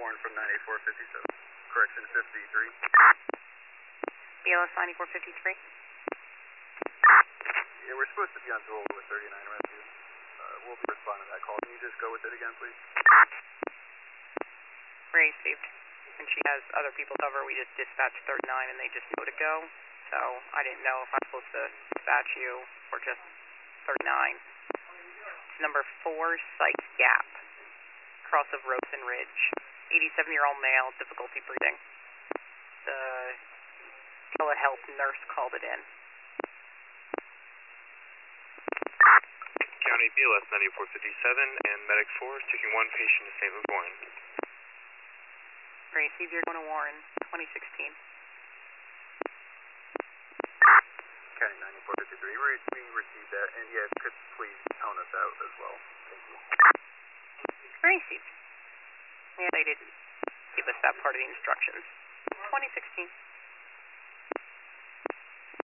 Warren from 98457. Correction 53. BLS 9453. Yeah, we're supposed to be on dual with 39 rescue. We'll be responding to that call. Can you just go with it again, please? Received. And she has other people cover. We just dispatched 39 and they just know to go. So I didn't know if I'm supposed to dispatch you or just 39. Number 4, Sykes Gap. Cross of Rosen Ridge. 87-year-old male, difficulty breathing. The telehealth nurse called it in. County BLS 9457 and Medic 4 is taking one patient to St. Louis Warren. Receive, you're going to Warren, 2016. County 9453. We received that, and yeah, could please tone us out as well. Thank you. Received. Yeah, they didn't give us that part of the instructions. 2016.